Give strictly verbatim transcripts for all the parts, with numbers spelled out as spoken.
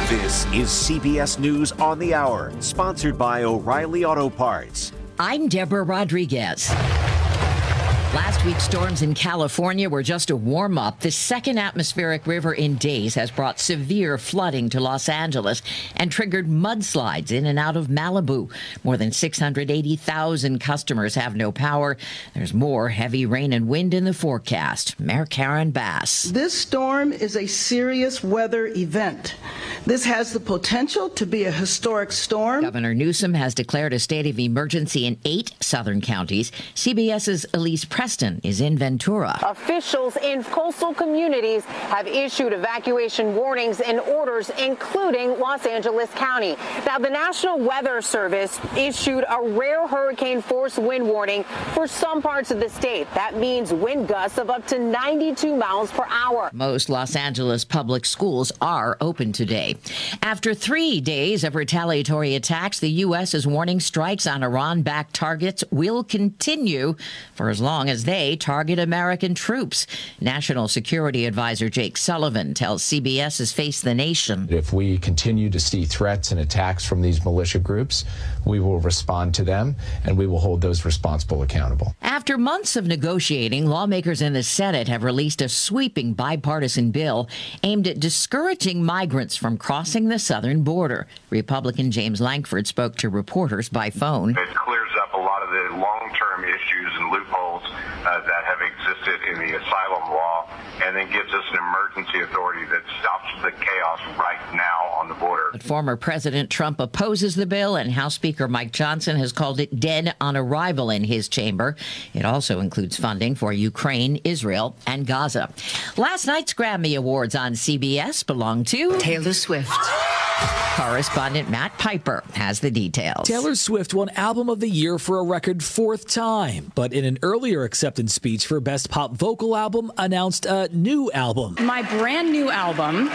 This is C B S News on the Hour, sponsored by O'Reilly Auto Parts. I'm Deborah Rodriguez. Last week's storms in California were just a warm-up. The second atmospheric river in days has brought severe flooding to Los Angeles and triggered mudslides in and out of Malibu. More than six hundred eighty thousand customers have no power. There's more heavy rain and wind in the forecast. Mayor Karen Bass. This storm is a serious weather event. This has the potential to be a historic storm. Governor Newsom has declared a state of emergency in eight southern counties. CBS's Elise Preston is in Ventura. Officials in coastal communities have issued evacuation warnings and orders, including Los Angeles County. Now, the National Weather Service issued a rare hurricane force wind warning for some parts of the state. That means wind gusts of up to ninety-two miles per hour. Most Los Angeles public schools are open today. After three days of retaliatory attacks, the U S is warning strikes on Iran-backed targets will continue for as long as they target American troops. National Security Advisor Jake Sullivan tells C B S's Face the Nation. If we continue to see threats and attacks from these militia groups, we will respond to them and we will hold those responsible accountable. After months of negotiating, lawmakers in the Senate have released a sweeping bipartisan bill aimed at discouraging migrants from crossing the southern border. Republican James Lankford spoke to reporters by phone. It clears up a lot of the long-term issues and loopholes uh, that have existed in the asylum law, and then gives us an emergency authority that stops the chaos right now on the border. But former President Trump opposes the bill, and House Speaker Mike Johnson has called it dead on arrival in his chamber. It also includes funding for Ukraine, Israel, and Gaza. Last night's Grammy Awards on C B S belong to Taylor Swift. Correspondent Matt Piper has the details. Taylor Swift won Album of the Year for a record fourth time, but in an earlier acceptance speech for Best Pop Vocal Album, announced a new album. My brand new album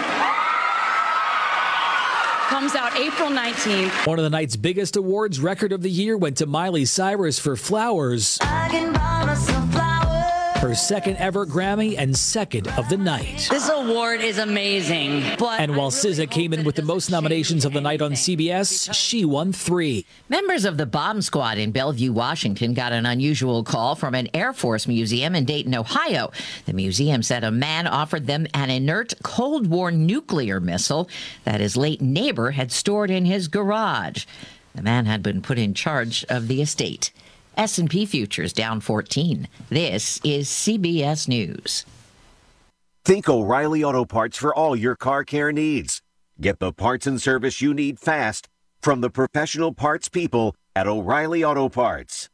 comes out April nineteenth. One of the night's biggest awards, Record of the Year, went to Miley Cyrus for Flowers. I can buy myself flowers. Her second ever Grammy and second of the night. This award is amazing. But and while S Z A came in with the most nominations of the night on C B S, she won three. Members of the bomb squad in Bellevue, Washington got an unusual call from an Air Force museum in Dayton, Ohio. The museum said a man offered them an inert Cold War nuclear missile that his late neighbor had stored in his garage. The man had been put in charge of the estate. S and P futures down fourteen. This is C B S News. Think O'Reilly Auto Parts for all your car care needs. Get the parts and service you need fast from the professional parts people at O'Reilly Auto Parts.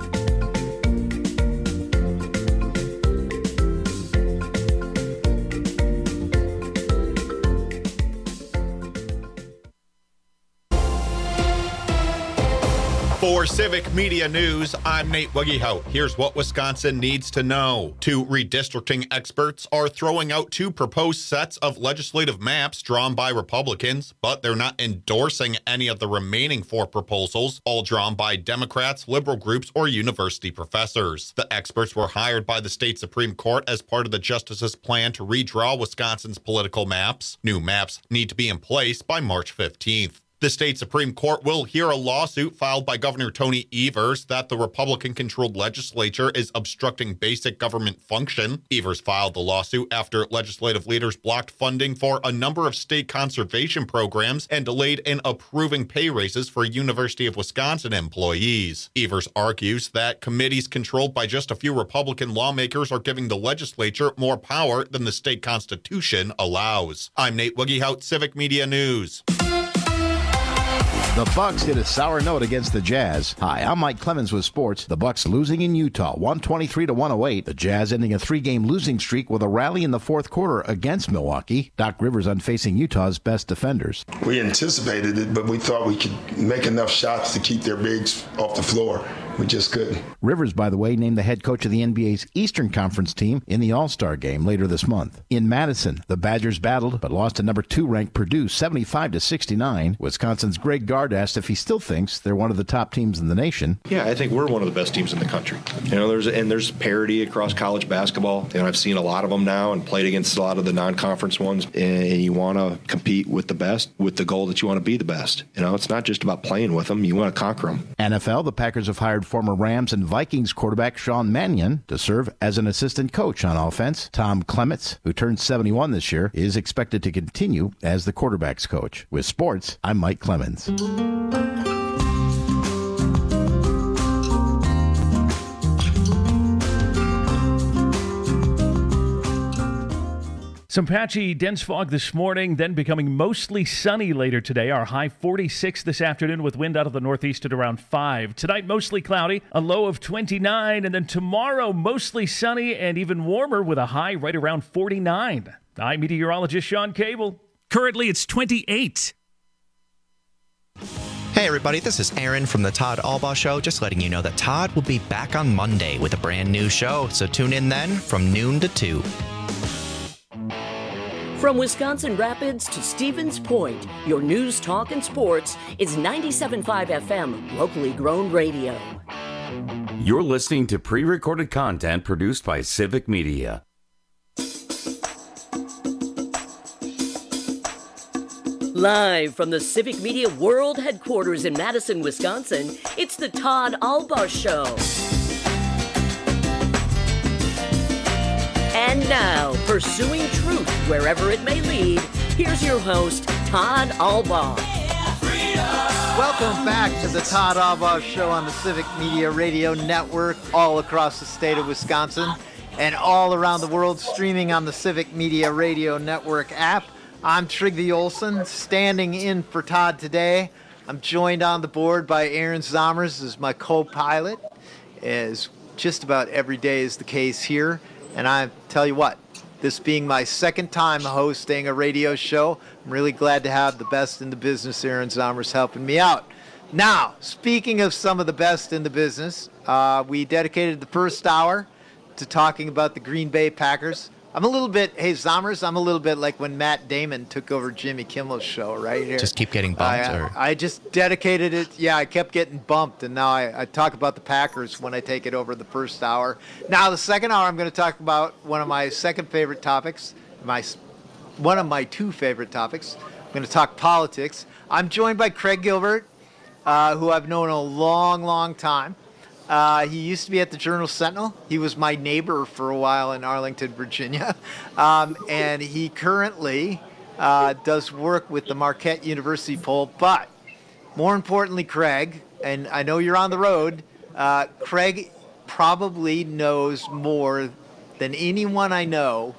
For Civic Media News, I'm Nate Wiggyhout. Here's what Wisconsin needs to know. Two redistricting experts are throwing out two proposed sets of legislative maps drawn by Republicans, but they're not endorsing any of the remaining four proposals, all drawn by Democrats, liberal groups, or university professors. The experts were hired by the state Supreme Court as part of the justices' plan to redraw Wisconsin's political maps. New maps need to be in place by March fifteenth. The state Supreme Court will hear a lawsuit filed by Governor Tony Evers that the Republican-controlled legislature is obstructing basic government function. Evers filed the lawsuit after legislative leaders blocked funding for a number of state conservation programs and delayed in approving pay raises for University of Wisconsin employees. Evers argues that committees controlled by just a few Republican lawmakers are giving the legislature more power than the state constitution allows. I'm Nate Wiggyhout, Civic Media News. The Bucks hit a sour note against the Jazz. Hi, I'm Mike Clemens with sports. The Bucks losing in Utah, one twenty-three to one oh eight. The Jazz ending a three-game losing streak with a rally in the fourth quarter against Milwaukee. Doc Rivers unfacing Utah's best defenders. We anticipated it, but we thought we could make enough shots to keep their bigs off the floor. We just couldn't. Rivers, by the way, named the head coach of the N B A's Eastern Conference team in the All-Star game later this month. In Madison, the Badgers battled but lost to number two ranked Purdue seventy-five to sixty-nine. Wisconsin's Greg Gard asked if he still thinks they're one of the top teams in the nation. Yeah, I think we're one of the best teams in the country. You know, there's and there's parity across college basketball. And I've seen a lot of them now and played against a lot of the non-conference ones. And you want to compete with the best with the goal that you want to be the best. You know, it's not just about playing with them. You want to conquer them. N F L, the Packers have hired former Rams and Vikings quarterback Sean Mannion to serve as an assistant coach on offense. Tom Clements, who turned seventy-one this year, is expected to continue as the quarterback's coach. With sports, I'm Mike Clemens. Some patchy, dense fog this morning, then becoming mostly sunny later today. Our high forty-six this afternoon with wind out of the northeast at around five. Tonight, mostly cloudy, a low of twenty-nine. And then tomorrow, mostly sunny and even warmer with a high right around forty-nine. I'm meteorologist Sean Cable. Currently, it's twenty-eight. Hey everybody, this is Aaron from the Todd Albaugh Show. Just letting you know that Todd will be back on Monday with a brand new show. So tune in then from noon to two. From Wisconsin Rapids to Stevens Point, your news, talk, and sports is ninety-seven point five F M, locally grown radio. You're listening to pre-recorded content produced by Civic Media. Live from the Civic Media World Headquarters in Madison, Wisconsin, it's the Todd Albaugh Show. And now, pursuing truth wherever it may lead, here's your host, Todd Albaugh. Welcome back to the Todd Albaugh Show on the Civic Media Radio Network, all across the state of Wisconsin and all around the world, streaming on the Civic Media Radio Network app. I'm Trygve Olsen, standing in for Todd today. I'm joined on the board by Aaron Zomers as my co-pilot, as just about every day is the case here. And I tell you what, this being my second time hosting a radio show, I'm really glad to have the best in the business, Aaron Zomers, helping me out. Now, speaking of some of the best in the business, uh, we dedicated the first hour to talking about the Green Bay Packers. I'm a little bit, hey, Zomers, I'm a little bit like when Matt Damon took over Jimmy Kimmel's show right here. Just keep getting bumped? I, or? I just dedicated it. Yeah, I kept getting bumped, and now I, I talk about the Packers when I take it over the first hour. Now, the second hour, I'm going to talk about one of my second favorite topics, my one of my two favorite topics. I'm going to talk politics. I'm joined by Craig Gilbert, uh, who I've known a long, long time. Uh, he used to be at the Journal-Sentinel. He was my neighbor for a while in Arlington, Virginia. Um, and he currently uh, does work with the Marquette University poll. But more importantly, Craig, and I know you're on the road, uh, Craig probably knows more than anyone I know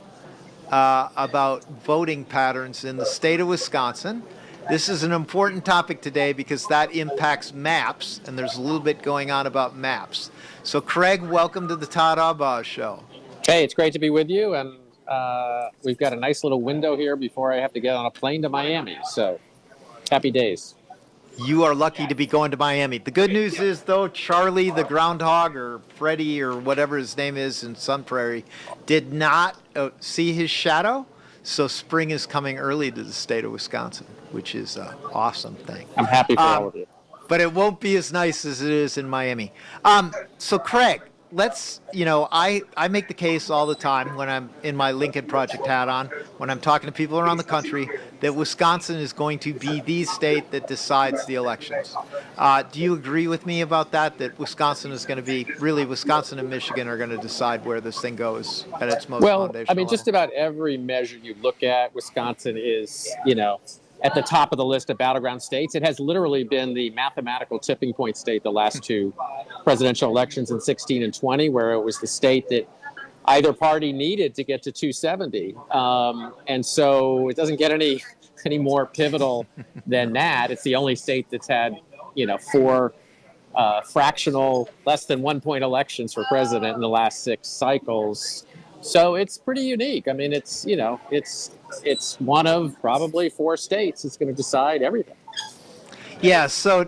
uh, about voting patterns in the state of Wisconsin. This is an important topic today because that impacts maps, and there's a little bit going on about maps. So, Craig, welcome to the Todd Albaugh Show. Hey, it's great to be with you, and uh, we've got a nice little window here before I have to get on a plane to Miami, so happy days. You are lucky to be going to Miami. The good news is, though, Charlie the groundhog, or Freddie, or whatever his name is in Sun Prairie, did not uh, see his shadow, so spring is coming early to the state of Wisconsin, which is an awesome thing. I'm happy for um, all of you. But it won't be as nice as it is in Miami. Um, so, Craig, let's, you know, I, I make the case all the time when I'm in my Lincoln Project hat on, when I'm talking to people around the country, that Wisconsin is going to be the state that decides the elections. Uh, do you agree with me about that, that Wisconsin is going to be, really Wisconsin and Michigan are going to decide where this thing goes at its most well, foundational I mean, just level? about every measure you look at, Wisconsin is, you know, at the top of the list of battleground states. It has literally been the mathematical tipping point state the last two presidential elections in sixteen and twenty, where it was the state that either party needed to get to two seventy. Um, and so it doesn't get any any more pivotal than that. It's the only state that's had, you know, four uh, fractional, less than one point elections for president in the last six cycles. So it's pretty unique. I mean, it's, you know, it's it's one of probably four states that's going to decide everything. Yeah, so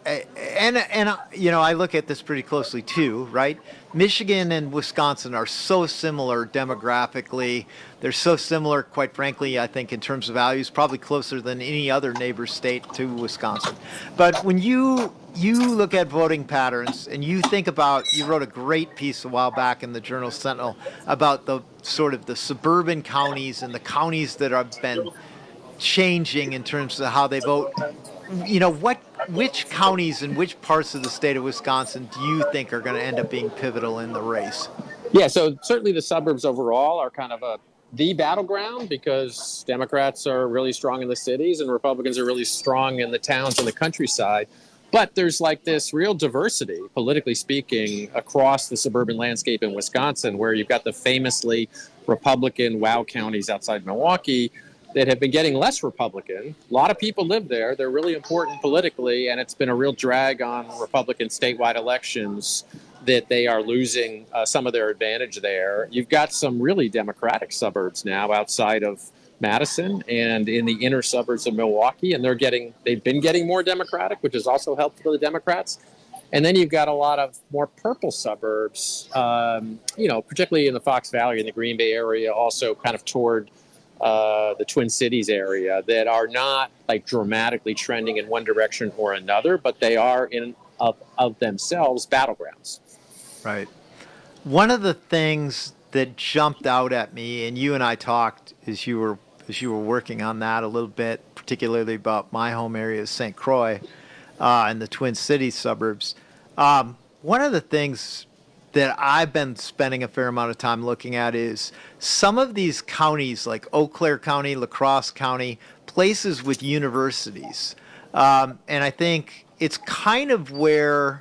and and you know, I look at this pretty closely too, right? Michigan and Wisconsin are so similar demographically. They're so similar, quite frankly, I think in terms of values, probably closer than any other neighbor state to Wisconsin. But when you you look at voting patterns and you think about, you wrote a great piece a while back in the Journal Sentinel about the sort of the suburban counties and the counties that have been changing in terms of how they vote. You know, what, which counties and which parts of the state of Wisconsin do you think are going to end up being pivotal in the race? Yeah, so certainly the suburbs overall are kind of a the battleground because Democrats are really strong in the cities and Republicans are really strong in the towns and the countryside. But there's like this real diversity, politically speaking, across the suburban landscape in Wisconsin, where you've got the famously Republican wow counties outside Milwaukee that have been getting less Republican. A lot of people live there. They're really important politically, and it's been a real drag on Republican statewide elections that they are losing uh, some of their advantage there. You've got some really Democratic suburbs now outside of Madison and in the inner suburbs of Milwaukee, and they're getting, they've been getting more Democratic, which has also helped for the Democrats. And then you've got a lot of more purple suburbs, um, you know, particularly in the Fox Valley and the Green Bay area, also kind of toward uh, the Twin Cities area, that are not like dramatically trending in one direction or another, but they are in of, of themselves battlegrounds. Right. One of the things that jumped out at me, and you and I talked as you were as you were working on that a little bit, particularly about my home area, Saint Croix, uh, and the Twin Cities suburbs. Um, one of the things that I've been spending a fair amount of time looking at is some of these counties, like Eau Claire County, La Crosse County, places with universities, um, and I think it's kind of where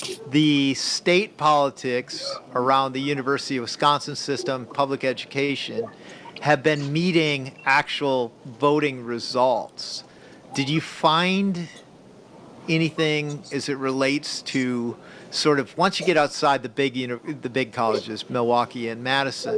the state politics around the University of Wisconsin system, public education, have been meeting actual voting results. Did you find anything as it relates to sort of, once you get outside the big, you know, the big colleges, Milwaukee and Madison,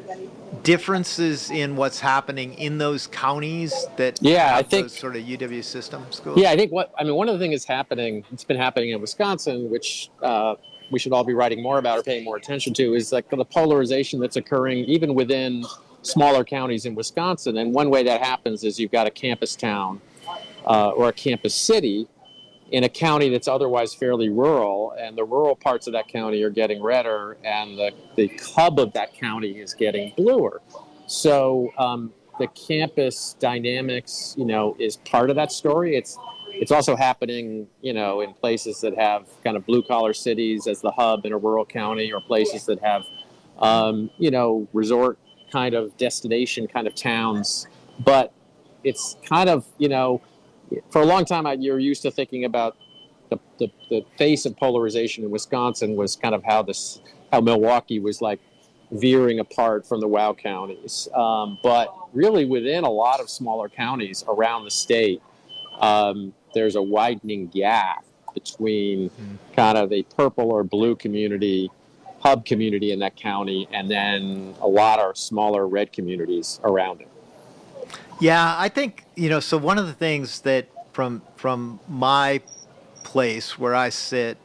differences in what's happening in those counties that yeah, have I think, those sort of U W system schools? Yeah, I think what, I mean, one of the things that's happening, it's been happening in Wisconsin, which uh, we should all be writing more about or paying more attention to, is like the polarization that's occurring even within smaller counties in Wisconsin. And one way that happens is you've got a campus town uh, or a campus city in a county that's otherwise fairly rural, and the rural parts of that county are getting redder, and the, the hub of that county is getting bluer. So um, the campus dynamics, you know, is part of that story. It's it's also happening, you know, in places that have kind of blue-collar cities as the hub in a rural county, or places that have, um, you know, resort kind of destination kind of towns. But it's kind of, you know, for a long time, I, you're used to thinking about the, the, the face of polarization in Wisconsin was kind of how this, how Milwaukee was like veering apart from the wow counties. Um, but really within a lot of smaller counties around the state, um, there's a widening gap between mm. kind of a purple or blue community, hub community in that county, and then a lot of smaller red communities around it. Yeah, I think, you know, so one of the things that from from my place where I sit,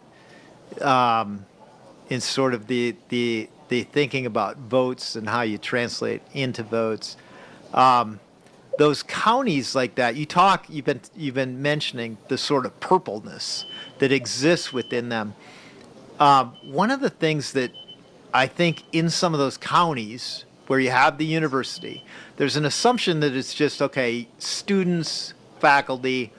um, in sort of the, the the thinking about votes and how you translate into votes, um, those counties like that, you talk, you've been you've been mentioning the sort of purpleness that exists within them. Um, one of the things that I think in some of those counties where you have the university, there's an assumption that it's just, okay, students, faculty,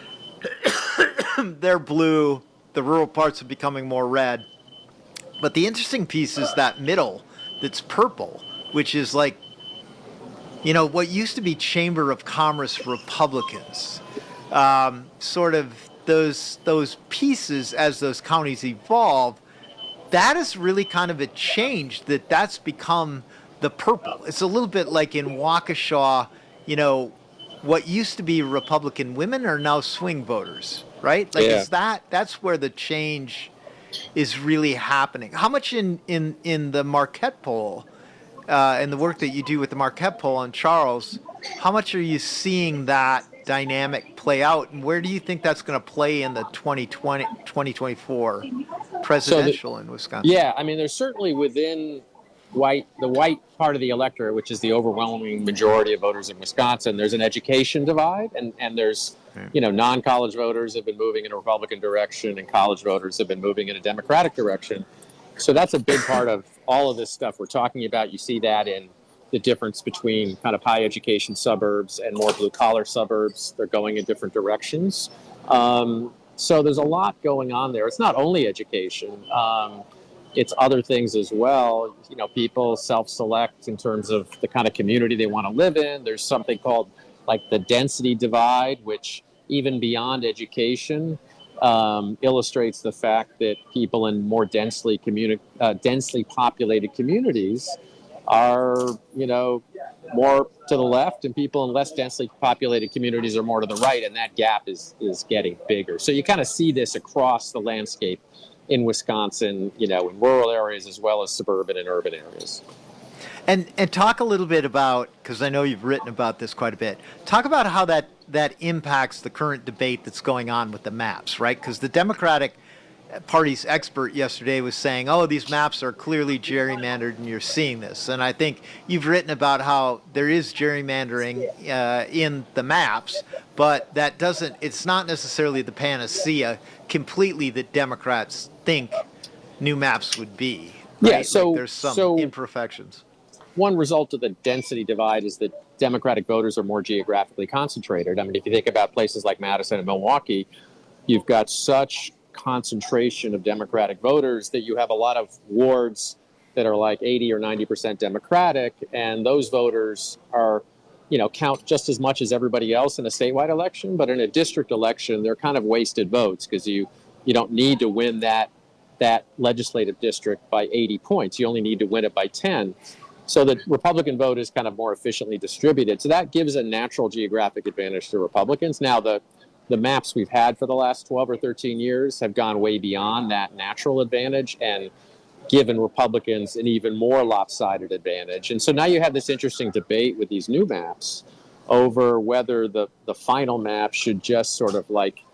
they're blue, the rural parts are becoming more red. But the interesting piece is that middle that's purple, which is like, you know, what used to be Chamber of Commerce Republicans, um, sort of those those pieces as those counties evolve, that is really kind of a change, that that's become the purple. It's a little bit like in Waukesha, you know, what used to be Republican women are now swing voters, right? Like, yeah. is that, that's where the change is really happening. How much in, in, in the Marquette poll uh, and the work that you do with the Marquette poll on Charles, how much are you seeing that dynamic play out, and where do you think that's going to play in the twenty twenty, twenty twenty-four presidential so the, in Wisconsin? Yeah, I mean, there's certainly within white the white part of the electorate, which is the overwhelming majority of voters in Wisconsin, there's an education divide, and, and there's, you know, non-college voters have been moving in a Republican direction, and college voters have been moving in a Democratic direction. So that's a big part of all of this stuff we're talking about. You see that in the difference between kind of high education suburbs and more blue collar suburbs. They're going in different directions. Um, so there's a lot going on there. It's not only education. Um, it's other things as well. You know, people self-select in terms of the kind of community they want to live in. There's something called like the density divide, which even beyond education um, illustrates the fact that people in more densely communi- uh, densely populated communities are, you know, more to the left, and people in less densely populated communities are more to the right, and that gap is is getting bigger. So you kind of see this across the landscape in Wisconsin, you know, in rural areas as well as suburban and urban areas. And and talk a little bit about, because I know you've written about this quite a bit, talk about how that, that impacts the current debate that's going on with the maps, right? Because the Democratic Party's expert yesterday was saying, oh, these maps are clearly gerrymandered, and you're seeing this. And I think you've written about how there is gerrymandering uh, in the maps, but that doesn't, it's not necessarily the panacea completely that Democrats think new maps would be. Right? Yeah, so like there's some so imperfections. One result of the density divide is that Democratic voters are more geographically concentrated. I mean, if you think about places like Madison and Milwaukee, you've got such concentration of Democratic voters that you have a lot of wards that are like eighty or ninety percent Democratic, and those voters are, you know, count just as much as everybody else in a statewide election, but in a district election, they're kind of wasted votes because you, you don't need to win that that legislative district by eighty points. You only need to win it by ten. So the Republican vote is kind of more efficiently distributed. So that gives a natural geographic advantage to Republicans. Now, the The maps we've had for the last twelve or thirteen years have gone way beyond that natural advantage and given Republicans an even more lopsided advantage. And so now you have this interesting debate with these new maps over whether the, the final map should just sort of like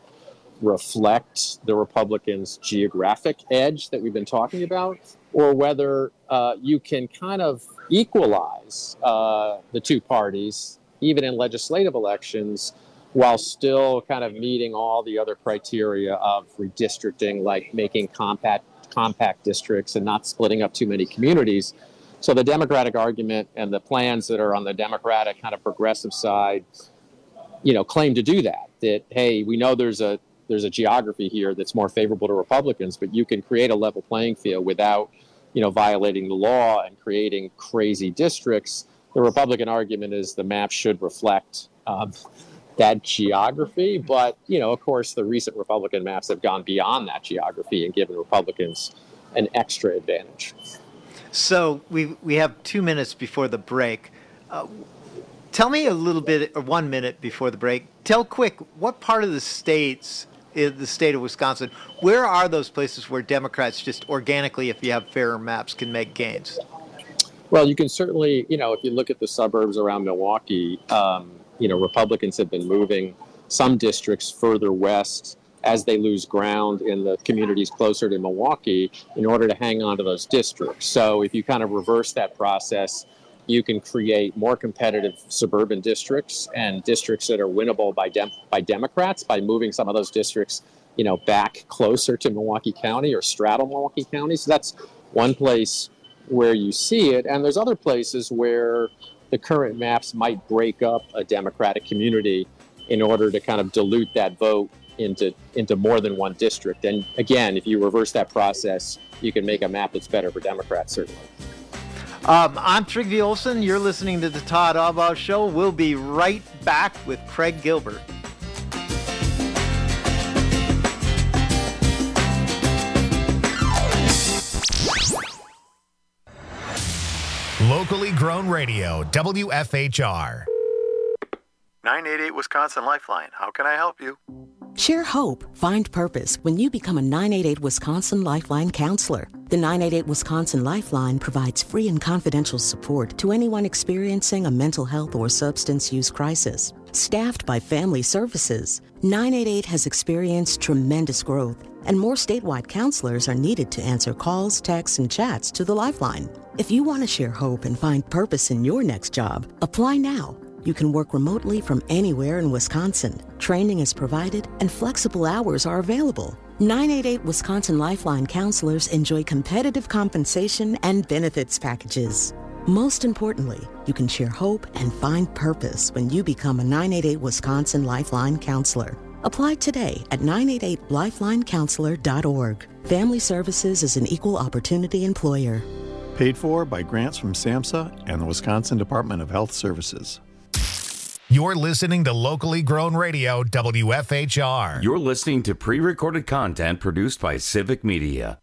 reflect the Republicans' geographic edge that we've been talking about, or whether uh, you can kind of equalize uh, the two parties, even in legislative elections, while still kind of meeting all the other criteria of redistricting, like making compact compact districts and not splitting up too many communities. So the Democratic argument and the plans that are on the Democratic kind of progressive side, you know, claim to do that, that, hey, we know there's a there's a geography here that's more favorable to Republicans, but you can create a level playing field without, you know, violating the law and creating crazy districts. The Republican argument is the map should reflect um, that geography, but, you know, of course, the recent Republican maps have gone beyond that geography and given Republicans an extra advantage. So we we have two minutes before the break. Uh, tell me a little bit, or one minute before the break. Tell quick, what part of the states, in the state of Wisconsin, where are those places where Democrats just organically, if you have fairer maps, can make gains? Well, you can certainly, you know, if you look at the suburbs around Milwaukee, um, you know, Republicans have been moving some districts further west as they lose ground in the communities closer to Milwaukee in order to hang on to those districts. So if you kind of reverse that process, you can create more competitive suburban districts and districts that are winnable by dem- by Democrats by moving some of those districts, you know, back closer to Milwaukee County or straddle Milwaukee County. So that's one place where you see it. And there's other places where the current maps might break up a Democratic community in order to kind of dilute that vote into into more than one district. And again, if you reverse that process, you can make a map that's better for Democrats, certainly. Um, I'm Trygve Olsen. You're listening to the Todd Albaugh Show. We'll be right back with Craig Gilbert. Locally grown radio, W F H R. nine eight eight Wisconsin Lifeline. How can I help you? Share hope, find purpose when you become a nine eight eight Wisconsin Lifeline counselor. The nine eight eight Wisconsin Lifeline provides free and confidential support to anyone experiencing a mental health or substance use crisis. Staffed by Family Services, nine eight eight has experienced tremendous growth, and more statewide counselors are needed to answer calls, texts, and chats to the Lifeline. If you want to share hope and find purpose in your next job, apply now. You can work remotely from anywhere in Wisconsin. Training is provided and flexible hours are available. nine eight eight Wisconsin Lifeline counselors enjoy competitive compensation and benefits packages. Most importantly, you can share hope and find purpose when you become a nine eight eight Wisconsin Lifeline counselor. Apply today at nine eight eight lifeline counselor dot org. Family Services is an equal opportunity employer. Paid for by grants from SAMHSA and the Wisconsin Department of Health Services. You're listening to Locally Grown Radio, W F H R. You're listening to pre-recorded content produced by Civic Media.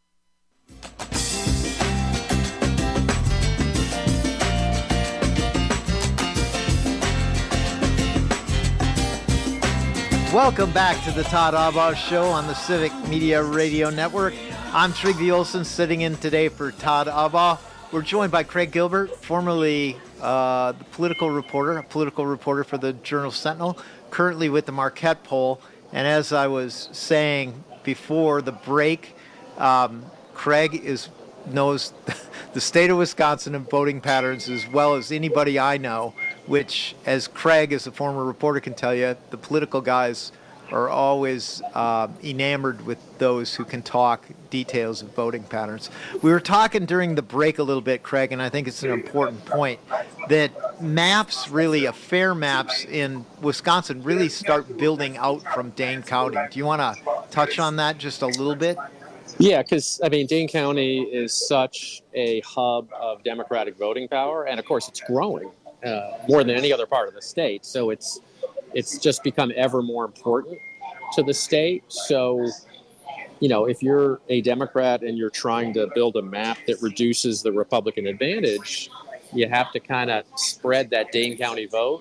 Welcome back to the Todd Albaugh Show on the Civic Media Radio Network. I'm Trygve Olsen, sitting in today for Todd Albaugh. We're joined by Craig Gilbert, formerly uh, the political reporter, a political reporter for the Journal-Sentinel, currently with the Marquette poll. And as I was saying before the break, um, Craig is knows the state of Wisconsin and voting patterns as well as anybody I know, which, as Craig, as a former reporter, can tell you, the political guys are always uh, enamored with those who can talk details of voting patterns. We were talking during the break a little bit, Craig, and I think it's an important point, that maps, really, a fair maps in Wisconsin really start building out from Dane County. Do you want to touch on that just a little bit? Yeah, because, I mean, Dane County is such a hub of Democratic voting power, and, of course, it's growing uh, more than any other part of the state. So it's it's just become ever more important to the state. So, you know, if you're a Democrat and you're trying to build a map that reduces the Republican advantage, you have to kind of spread that Dane County vote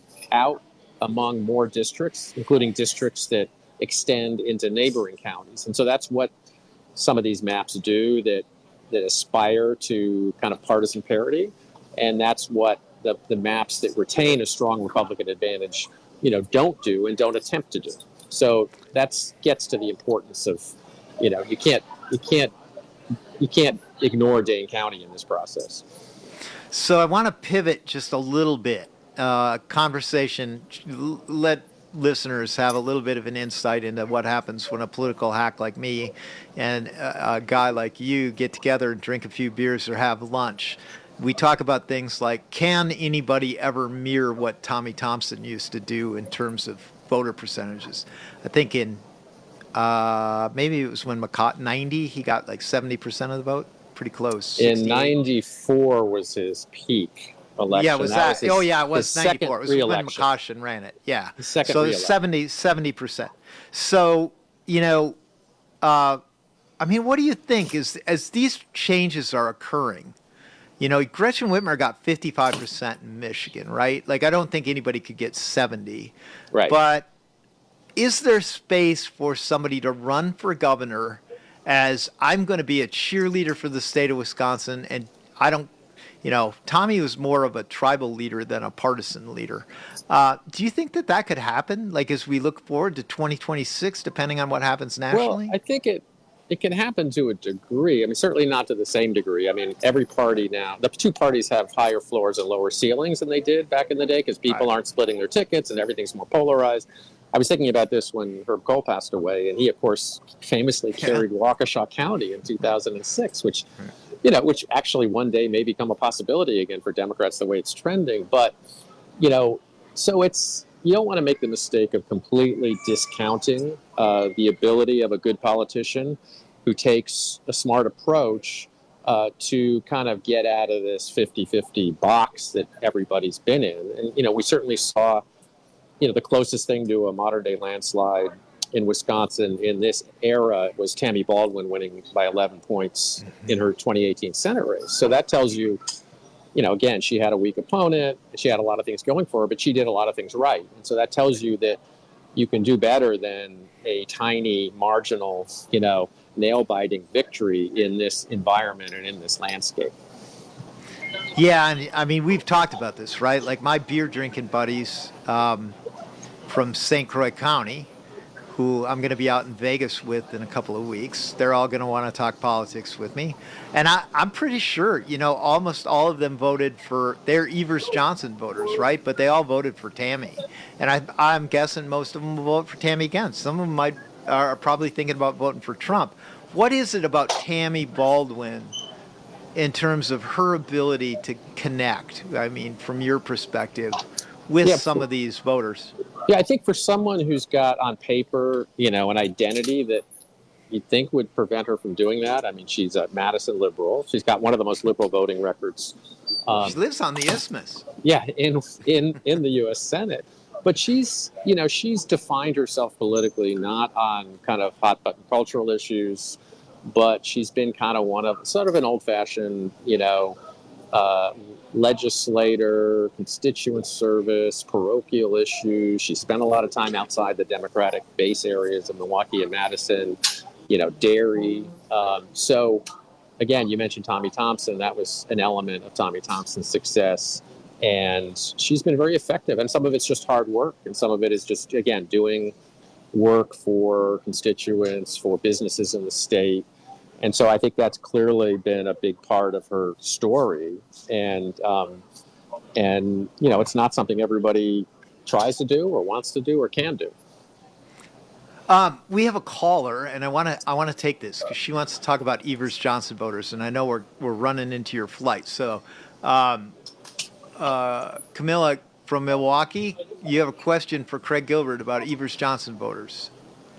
out among more districts, including districts that extend into neighboring counties. And so that's what some of these maps do, that that aspire to kind of partisan parity. And that's what the, the maps that retain a strong Republican advantage, you know, don't do and don't attempt to do. So that's gets to the importance of, you know, you can't you can't you can't ignore Dane County in this process. So I want to pivot just a little bit. Uh, conversation, let listeners have a little bit of an insight into what happens when a political hack like me and a, a guy like you get together and drink a few beers or have lunch. We talk about things like, can anybody ever mirror what Tommy Thompson used to do in terms of voter percentages? I think in uh, maybe it was when McCott, ninety, he got like seventy percent of the vote, pretty close. In ninety-four was his peak election. Yeah, was that? that was his, oh, yeah, it was ninety-four. It was re-election. when McCoshen ran it. Yeah. His second so re-election. seventy, seventy percent. So, you know, uh, I mean, what do you think is as these changes are occurring? You know, Gretchen Whitmer got fifty-five percent in Michigan, right? Like, I don't think anybody could get seventy. Right. But is there space for somebody to run for governor as I'm going to be a cheerleader for the state of Wisconsin, and I don't, you know, Tommy was more of a tribal leader than a partisan leader. Uh, do you think that that could happen, like as we look forward to twenty twenty-six, depending on what happens nationally? Well, I think it it can happen to a degree. I mean, certainly not to the same degree. I mean, every party now, the two parties have higher floors and lower ceilings than they did back in the day because people right. aren't splitting their tickets and everything's more polarized. I was thinking about this when Herb Kohl passed away, and he, of course, famously carried yeah. Waukesha County in two thousand six, which, you know, which actually one day may become a possibility again for Democrats the way it's trending. But, you know, so it's, you don't want to make the mistake of completely discounting uh, the ability of a good politician who takes a smart approach uh, to kind of get out of this fifty-fifty box that everybody's been in. And, you know, we certainly saw, you know, the closest thing to a modern day landslide in Wisconsin in this era was Tammy Baldwin winning by eleven points in her twenty eighteen Senate race. So that tells you, you know, again, she had a weak opponent. She had a lot of things going for her, but she did a lot of things right. And so that tells you that you can do better than a tiny, marginal, you know, nail-biting victory in this environment and in this landscape. Yeah, and I mean, we've talked about this, right? Like my beer drinking buddies um, from Saint Croix County, who I'm going to be out in Vegas with in a couple of weeks, they're all going to want to talk politics with me. And I, I'm pretty sure, you know, almost all of them voted for, they're Evers Johnson voters, right? But they all voted for Tammy. And I, I'm guessing most of them will vote for Tammy again. Some of them might are probably thinking about voting for Trump. What is it about Tammy Baldwin in terms of her ability to connect, I mean, from your perspective, with yeah, some of these voters? Yeah, I think for someone who's got on paper, you know, an identity that you'd think would prevent her from doing that. I mean, she's a Madison liberal. She's got one of the most liberal voting records. Um, she lives on the Isthmus. Yeah, in in in the U S Senate. But she's, you know, she's defined herself politically not on kind of hot button cultural issues, but she's been kind of one of sort of an old-fashioned, you know, uh, legislator, constituent service, parochial issues. She spent a lot of time outside the Democratic base areas of Milwaukee and Madison, you know, dairy. Um, so, again, you mentioned Tommy Thompson. That was an element of Tommy Thompson's success. And she's been very effective. And some of it's just hard work. And some of it is just, again, doing work for constituents, for businesses in the state. And so I think that's clearly been a big part of her story. And, um, and you know, it's not something everybody tries to do or wants to do or can do. Um, we have a caller, and I want to I want to take this because she wants to talk about Evers Johnson voters, and I know we're we're running into your flight. So, um, uh, Camilla from Milwaukee, you have a question for Craig Gilbert about Evers Johnson voters.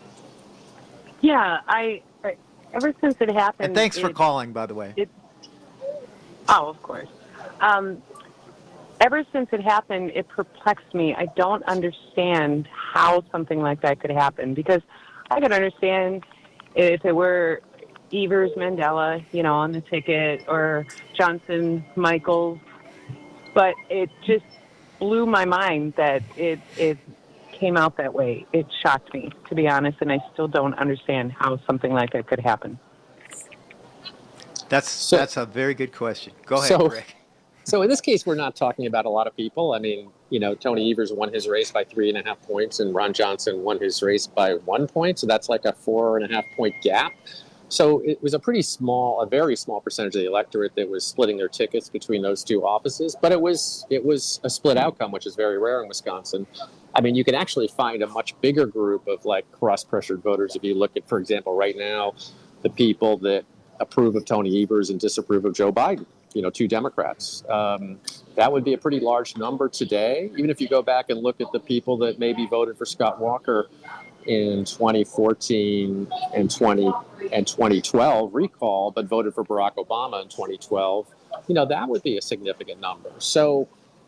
Yeah, I, I ever since it happened. And thanks for it, calling, by the way. It, oh, of course. Um, ever since it happened, it perplexed me. I don't understand how something like that could happen, because I could understand if it were Evers Mandela, you know, on the ticket, or Johnson Michaels, but it just blew my mind that it it came out that way. It shocked me, to be honest, and I still don't understand how something like that could happen. That's so, that's a very good question. Go ahead, so, Rick. So in this case, we're not talking about a lot of people. I mean, you know, Tony Evers won his race by three and a half points, and Ron Johnson won his race by one point. So that's like a four and a half point gap. So it was a pretty small, a very small percentage of the electorate that was splitting their tickets between those two offices. But it was it was a split outcome, which is very rare in Wisconsin. I mean, you can actually find a much bigger group of like cross-pressured voters if you look at, for example, right now, the people that approve of Tony Evers and disapprove of Joe Biden. You know, two Democrats. Um, that would be a pretty large number today. Even if you go back and look at the people that maybe voted for Scott Walker in twenty fourteen and twenty and twenty twelve recall, but voted for Barack Obama in twenty twelve, you know, that would be a significant number. So,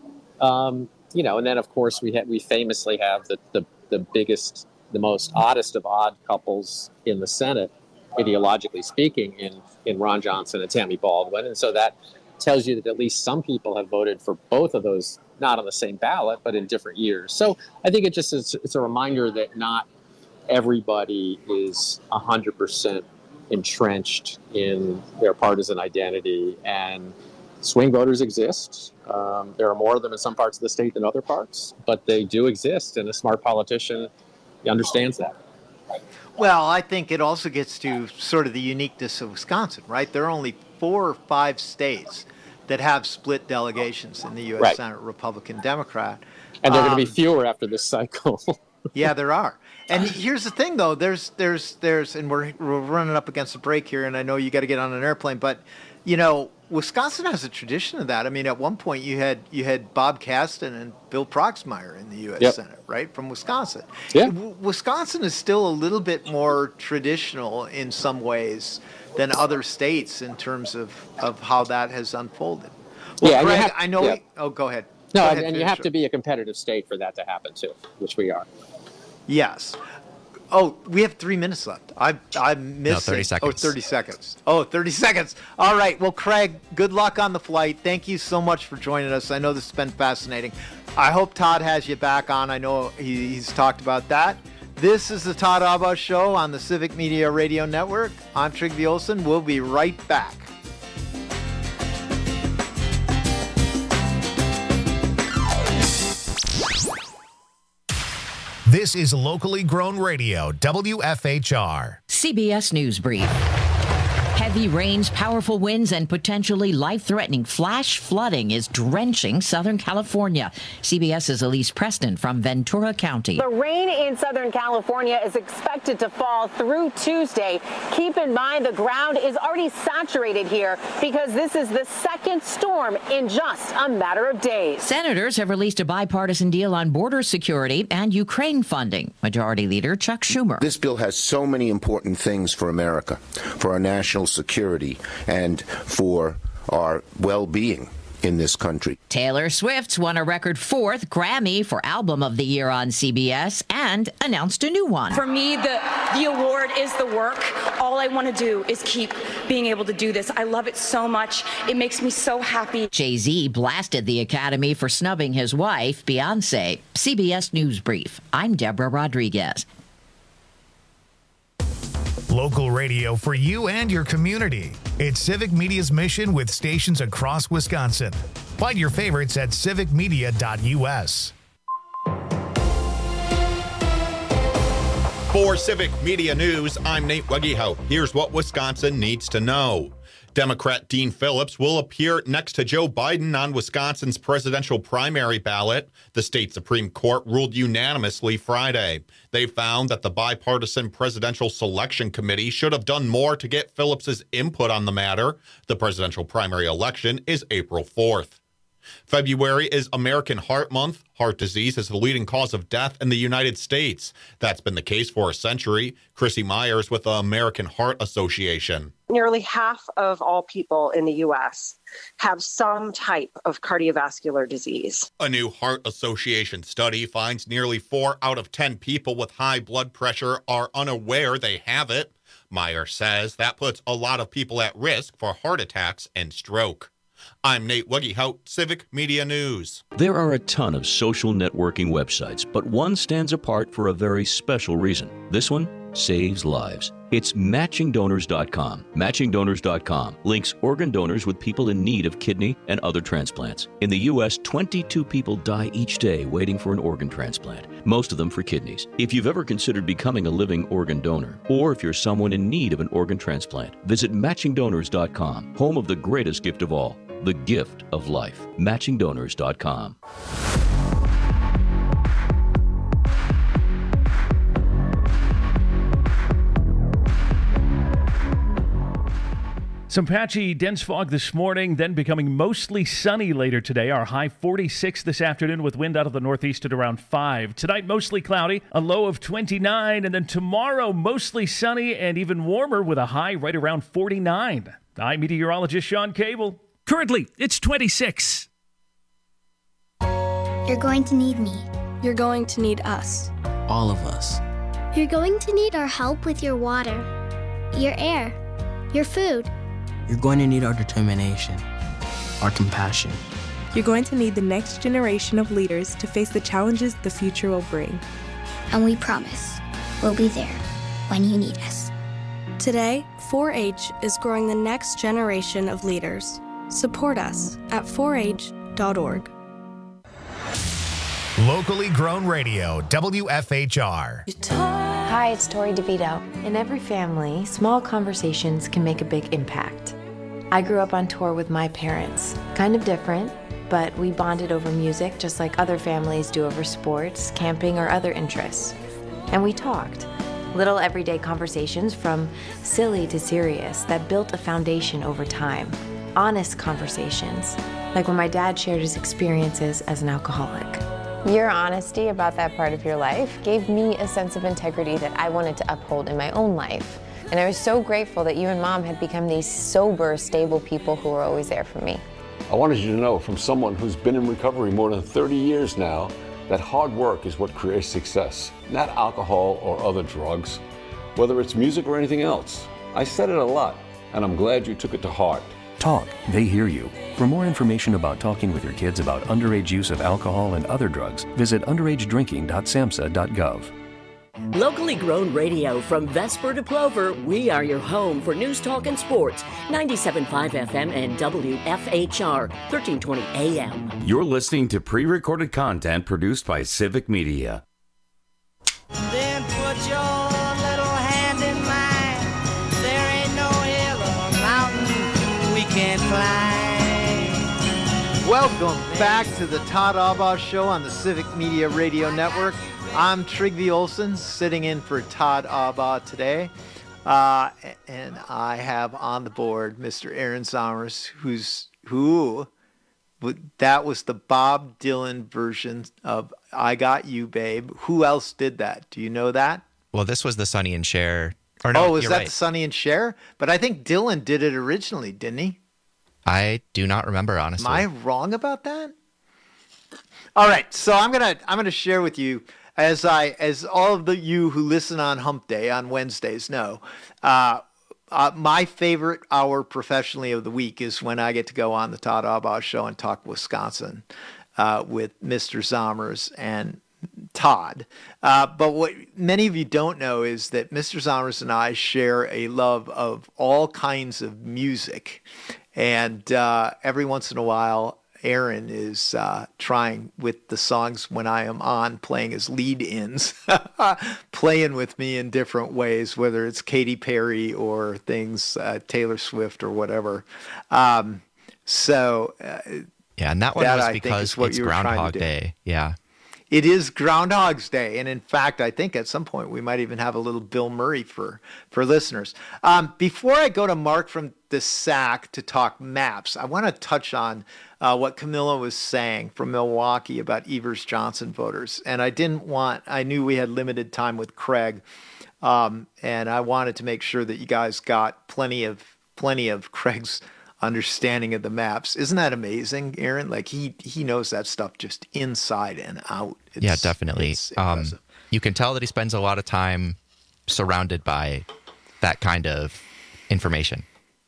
um, you know, and then of course we ha- we famously have the, the the biggest, the most oddest of odd couples in the Senate, ideologically speaking, in, in Ron Johnson and Tammy Baldwin. And so that tells you that at least some people have voted for both of those, not on the same ballot, but in different years. So I think it just is, it's a reminder that not everybody is one hundred percent entrenched in their partisan identity, and swing voters exist. Um, there are more of them in some parts of the state than other parts, but they do exist, and a smart politician understands that. Well, I think it also gets to sort of the uniqueness of Wisconsin, right? There are only four or five states that have split delegations in the U S Right. Senate, Republican, Democrat. And there are Um, going to be fewer after this cycle. Yeah, there are. And here's the thing, though. There's, there's, there's, and we're, we're running up against a break here, and I know you got to get on an airplane, but, you know, Wisconsin has a tradition of that. I mean, at one point you had you had Bob Kasten and Bill Proxmire in the U S Yep. Senate, right, from Wisconsin. Yeah. W- Wisconsin is still a little bit more traditional in some ways than other states in terms of, of how that has unfolded. Well, Yeah, and you Greg, have- I know. yeah. We, oh, go ahead. No, Go and, ahead, and you finish have up. to be a competitive state for that to happen too, which we are. Yes. Oh, we have three minutes left. I I missed No, thirty it. seconds. Oh, thirty seconds. Oh, thirty seconds. All right. Well, Craig, good luck on the flight. Thank you so much for joining us. I know this has been fascinating. I hope Todd has you back on. I know he, he's talked about that. This is the Todd Albaugh Show on the Civic Media Radio Network. I'm Trygve Olsen. We'll be right back. This is locally grown radio, W F H R. C B S News Brief. Heavy rains, powerful winds, and potentially life-threatening flash flooding is drenching Southern California. CBS's Elise Preston from Ventura County. The rain in Southern California is expected to fall through Tuesday. Keep in mind the ground is already saturated here because this is the second storm in just a matter of days. Senators have released a bipartisan deal on border security and Ukraine funding. Majority Leader Chuck Schumer. This bill has so many important things for America, for our national security, and for our well-being in this country. Taylor Swift's won a record fourth Grammy for Album of the Year on C B S and announced a new one. For me, the, the award is the work. All I want to do is keep being able to do this. I love it so much. It makes me so happy. Jay-Z blasted the Academy for snubbing his wife, Beyonce. C B S News Brief. I'm Deborah Rodriguez. Local radio for you and your community. It's Civic Media's mission with stations across Wisconsin. Find your favorites at civic media dot U S. For Civic Media News, I'm Nate Wegehout. Here's what Wisconsin needs to know. Democrat Dean Phillips will appear next to Joe Biden on Wisconsin's presidential primary ballot. The state Supreme Court ruled unanimously Friday. They found that the bipartisan Presidential Selection Committee should have done more to get Phillips's input on the matter. The presidential primary election is April fourth. February is American Heart Month. Heart disease is the leading cause of death in the United States. That's been the case for a century. Chrissy Myers with the American Heart Association. Nearly half of all people in the U S have some type of cardiovascular disease. A new Heart Association study finds nearly four out of ten people with high blood pressure are unaware they have it. Myers says that puts a lot of people at risk for heart attacks and stroke. I'm Nate Wegehout, Civic Media News. There are a ton of social networking websites, but one stands apart for a very special reason. This one saves lives. It's matching donors dot com. matching donors dot com links organ donors with people in need of kidney and other transplants. In the U S, twenty-two people die each day waiting for an organ transplant, most of them for kidneys. If you've ever considered becoming a living organ donor, or if you're someone in need of an organ transplant, visit matching donors dot com, home of the greatest gift of all, the gift of life. matching donors dot com. Some patchy, dense fog this morning, then becoming mostly sunny later today. Our high forty-six this afternoon with wind out of the northeast at around five. Tonight, mostly cloudy, a low of twenty-nine. And then tomorrow, mostly sunny and even warmer with a high right around forty-nine. I'm meteorologist Sean Cable. Currently, it's twenty-six. You're going to need me. You're going to need us. All of us. You're going to need our help with your water, your air, your food. You're going to need our determination, our compassion. You're going to need the next generation of leaders to face the challenges the future will bring. And we promise we'll be there when you need us. Today, four H is growing the next generation of leaders. Support us at four H dot org. Locally grown radio, W F H R. Hi, it's Tori DeVito. In every family, small conversations can make a big impact. I grew up on tour with my parents. Kind of different, but we bonded over music just like other families do over sports, camping, or other interests. And we talked. Little everyday conversations from silly to serious that built a foundation over time. Honest conversations, like when my dad shared his experiences as an alcoholic. Your honesty about that part of your life gave me a sense of integrity that I wanted to uphold in my own life. And I was so grateful that you and Mom had become these sober, stable people who were always there for me. I wanted you to know from someone who's been in recovery more than thirty years now that hard work is what creates success, not alcohol or other drugs, whether it's music or anything else. I said it a lot, and I'm glad you took it to heart. Talk, they hear you. For more information about talking with your kids about underage use of alcohol and other drugs, visit underage drinking dot samhsa dot gov. Locally grown radio from Vesper to Plover, we are your home for news, talk, and sports. ninety-seven point five F M and W F H R, thirteen twenty A M. You're listening to pre-recorded content produced by Civic Media. Then put your little hand in mine. There ain't no hill or mountain we can't climb. Welcome back to the Todd Albaugh Show on the Civic Media Radio Network. I'm Trygve Olsen, sitting in for Todd Albaugh today. Uh, and I have on the board Mister Aaron Zommers, who's who that was the Bob Dylan version of I Got You, Babe. Who else did that? Do you know that? Well, this was the Sonny and Cher. Or no, oh, was you're that right. the Sonny and Cher? But I think Dylan did it originally, didn't he? I do not remember, honestly. Am I wrong about that? All right, so I'm gonna I'm gonna share with you, as I as all of the you who listen on Hump Day on Wednesdays know, uh, uh, my favorite hour professionally of the week is when I get to go on the Todd Albaugh Show and talk Wisconsin uh, with Mister Zommers and Todd. Uh, but what many of you don't know is that Mister Zommers and I share a love of all kinds of music. And uh, every once in a while, Aaron is uh, trying with the songs when I am on, playing as lead-ins, playing with me in different ways, whether it's Katy Perry or things, uh, Taylor Swift or whatever. Um, so uh, yeah, and that one that, was I because what it's you were Groundhog Day. Yeah. It is Groundhog's Day, and in fact, I think at some point we might even have a little Bill Murray for for listeners. Um, before I go to Mark from the S A C to talk maps, I want to touch on uh, what Camilla was saying from Milwaukee about Evers Johnson voters, and I didn't want. I knew we had limited time with Craig, um, and I wanted to make sure that you guys got plenty of plenty of Craig's understanding of the maps. Isn't that amazing, Aaron? Like he he knows that stuff just inside and out. It's, yeah, definitely. Um, impressive. you can tell that he spends a lot of time surrounded by that kind of information.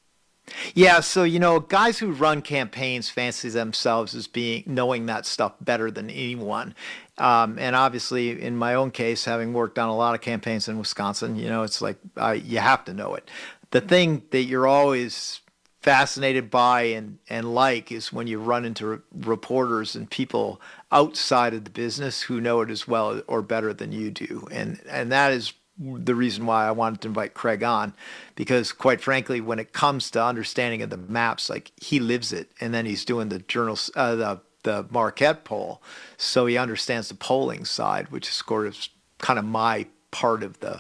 Yeah, so you know, guys who run campaigns fancy themselves as being knowing that stuff better than anyone. Um, and obviously, in my own case, having worked on a lot of campaigns in Wisconsin, you know, it's like uh, you have to know it. The thing that you're always fascinated by and, and like is when you run into re- reporters and people outside of the business who know it as well or better than you do. And and that is the reason why I wanted to invite Craig on, because quite frankly, when it comes to understanding of the maps, like he lives it, and then he's doing the journal, uh, the the Marquette poll, so he understands the polling side, which is sort of kind of my part of the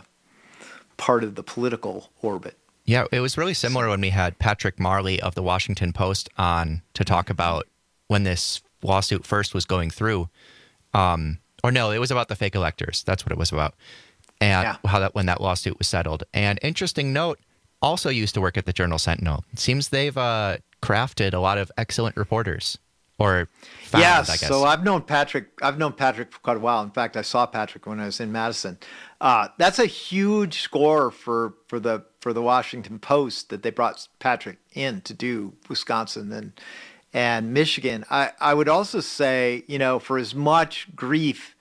part of the political orbit. Yeah, it was really similar when we had Patrick Marley of the Washington Post on to talk about when this lawsuit first was going through. Um, or no, it was about the fake electors. That's what it was about. And yeah. how that when that lawsuit was settled. And interesting note, also used to work at the Journal Sentinel. It seems they've uh, crafted a lot of excellent reporters. Or found, yes, I guess. So I've known Patrick. I've known Patrick for quite a while. In fact, I saw Patrick when I was in Madison. Uh, that's a huge score for for the for the Washington Post that they brought Patrick in to do Wisconsin and and Michigan. I, I would also say, you know, for as much grief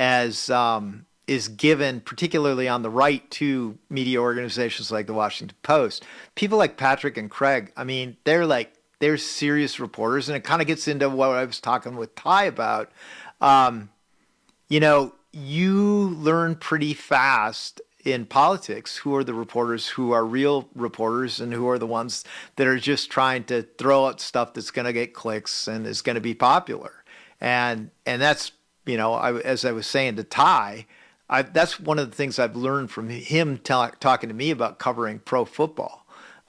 as um, is given, particularly on the right, to media organizations like the Washington Post, people like Patrick and Craig, I mean, they're like. They're serious reporters, and it kind of gets into what I was talking with Ty about. Um, you know, you learn pretty fast in politics who are the reporters who are real reporters and who are the ones that are just trying to throw out stuff that's going to get clicks and is going to be popular. And and that's, you know, I, as I was saying to Ty, I, that's one of the things I've learned from him t- talking to me about covering pro football.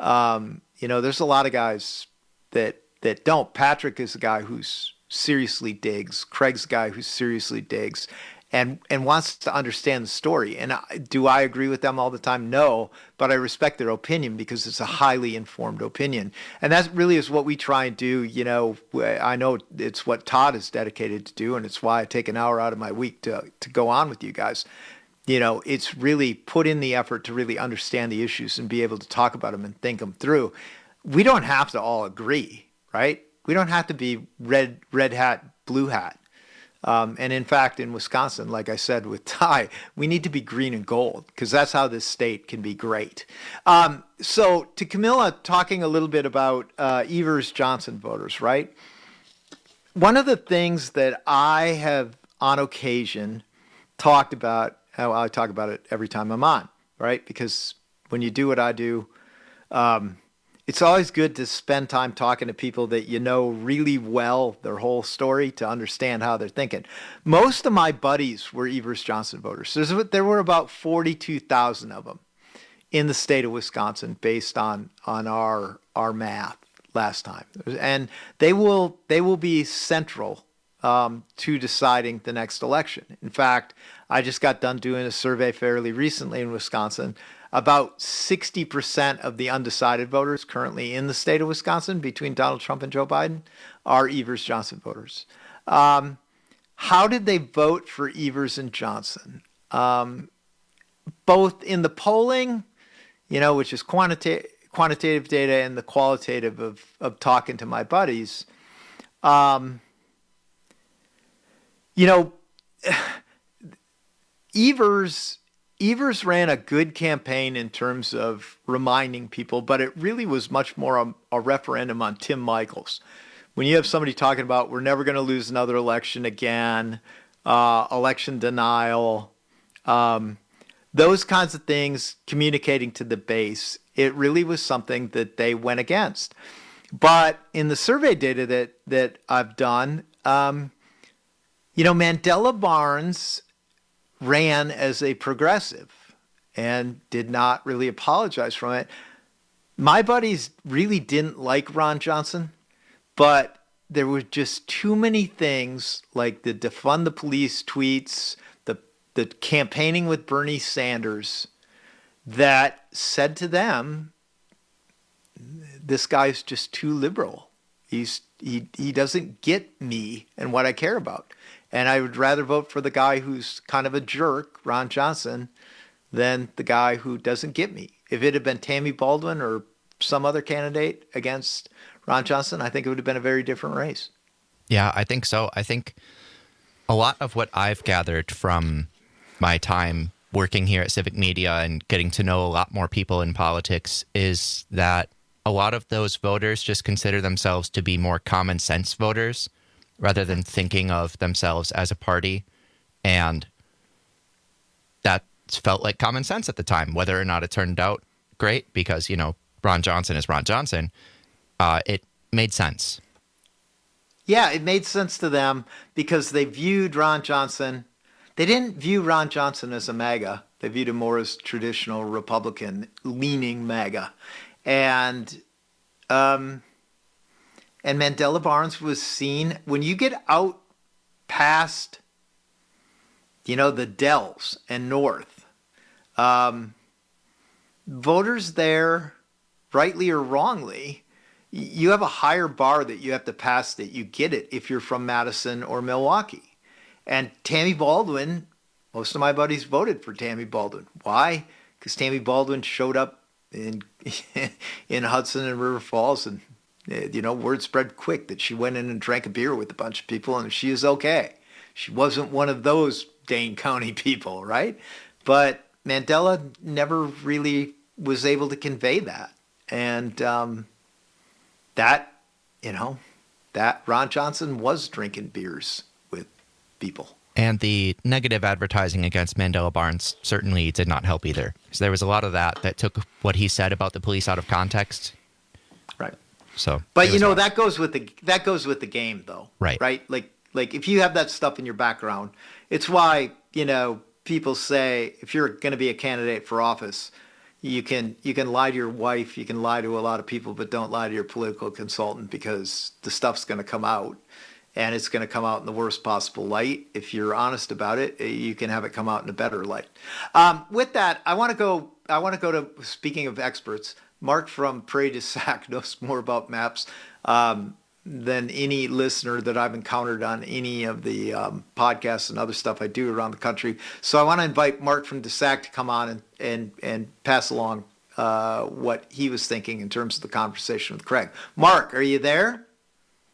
Um, you know, there's a lot of guys that that don't. Patrick is a guy who's seriously digs. Craig's a guy who seriously digs and and wants to understand the story. And I, do I agree with them all the time? No, but I respect their opinion because it's a highly informed opinion. And that really is what we try and do. You know, I know it's what Todd is dedicated to do, and it's why I take an hour out of my week to to go on with you guys. You know, it's really put in the effort to really understand the issues and be able to talk about them and think them through. We don't have to all agree, right? We don't have to be red, red hat, blue hat. Um, and in fact, in Wisconsin, like I said with Ty, we need to be green and gold because that's how this state can be great. Um, so to Camilla, talking a little bit about uh, Evers-Johnson voters, right? One of the things that I have on occasion talked about, I talk about it every time I'm on, right? Because when you do what I do, um, it's always good to spend time talking to people that you know really well, their whole story, to understand how they're thinking. Most of my buddies were Evers-Johnson voters. There's, there were about forty-two thousand of them in the state of Wisconsin based on, on our, our math last time. And they will, they will be central um, to deciding the next election. In fact, I just got done doing a survey fairly recently in Wisconsin. About sixty percent of the undecided voters currently in the state of Wisconsin between Donald Trump and Joe Biden are Evers-Johnson voters. Um, how did they vote for Evers and Johnson? Um, both in the polling, you know, which is quantita- quantitative data, and the qualitative of, of talking to my buddies. Um, you know, Evers... Evers ran a good campaign in terms of reminding people, but it really was much more a, a referendum on Tim Michels. When you have somebody talking about we're never going to lose another election again, uh, election denial, um, those kinds of things, communicating to the base, it really was something that they went against. But in the survey data that that I've done, um, you know, Mandela Barnes ran as a progressive and did not really apologize from it. My buddies really didn't like Ron Johnson, but there were just too many things like the defund the police tweets, the the campaigning with Bernie Sanders, that said to them, this guy's just too liberal. He's he he doesn't get me and what I care about. And I would rather vote for the guy who's kind of a jerk, Ron Johnson, than the guy who doesn't get me. If it had been Tammy Baldwin or some other candidate against Ron Johnson, I think it would have been a very different race. Yeah, I think so. I think a lot of what I've gathered from my time working here at Civic Media and getting to know a lot more people in politics is that a lot of those voters just consider themselves to be more common sense voters rather than thinking of themselves as a party. And that felt like common sense at the time, whether or not it turned out great because, you know, Ron Johnson is Ron Johnson. Uh, it made sense. Yeah, it made sense to them because they viewed Ron Johnson. They didn't view Ron Johnson as a MAGA. They viewed him more as traditional Republican leaning MAGA. And, um, And Mandela Barnes was seen, when you get out past, you know, the Dells and north, um, voters there, rightly or wrongly, you have a higher bar that you have to pass that you get it if you're from Madison or Milwaukee. And Tammy Baldwin, most of my buddies voted for Tammy Baldwin. Why? Because Tammy Baldwin showed up in in Hudson and River Falls, and you know, word spread quick that she went in and drank a beer with a bunch of people and she is okay. She wasn't one of those Dane County people, right? But Mandela never really was able to convey that. And um, that, you know, that Ron Johnson was drinking beers with people. And the negative advertising against Mandela Barnes certainly did not help either. Because there was a lot of that that took what he said about the police out of context. Right. So, but you know, that goes with the that goes with the game, though. Right. Right. Like like if you have that stuff in your background, it's why, you know, people say if you're going to be a candidate for office, you can you can lie to your wife, you can lie to a lot of people, but don't lie to your political consultant because the stuff's going to come out, and it's going to come out in the worst possible light. If you're honest about it, you can have it come out in a better light. Um, with that, I want to go. I want to go to speaking of experts. Mark from Prairie du Sac knows more about maps um, than any listener that I've encountered on any of the um, podcasts and other stuff I do around the country. So I want to invite Mark from du Sac to come on and and, and pass along uh, what he was thinking in terms of the conversation with Craig. Mark, are you there?